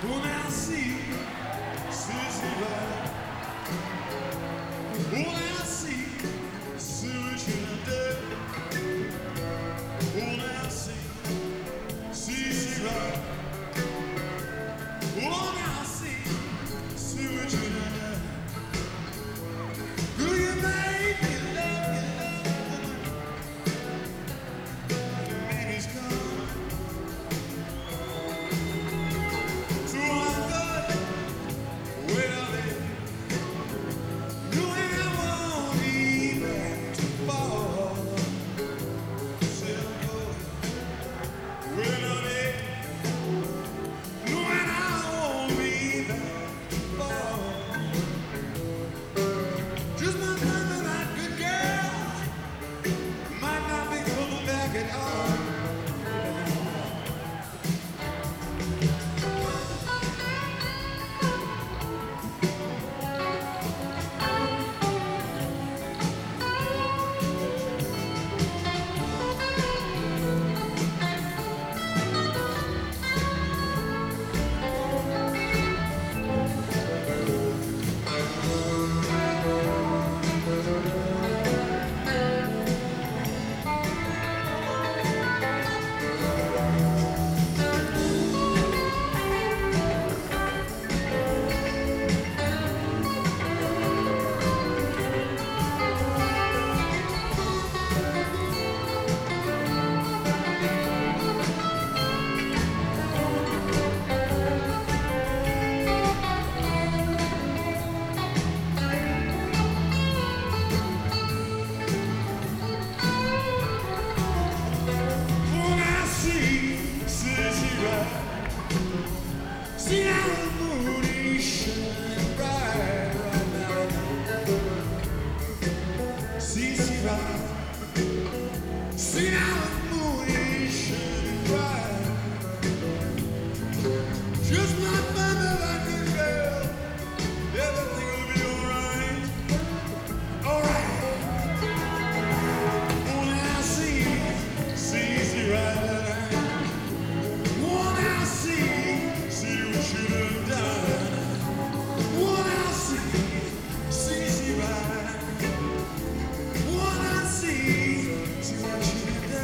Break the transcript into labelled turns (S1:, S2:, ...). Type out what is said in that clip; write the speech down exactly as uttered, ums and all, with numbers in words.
S1: Oh, now see, Susie Ride. Oh, now see, see what you done. Oh, now see, Susie Ride. Oh, now see, see what you done. Do you make me love you, love you? Baby's coming. So I thought, well, then, knowing I won't be back to fall. Said, oh, well, then, knowing I won't be back to fall. Just not having that good girl might not be coming back at all. When I see Susie Ride, see how the moon is shining bright right now. Susie Ride, see how the moon is shining bright. Just my mother like a girl, everything will be alright, alright. When I see Susie Ride, when I see, see what you done done. When I see Susie Ride, when I see, see what you done.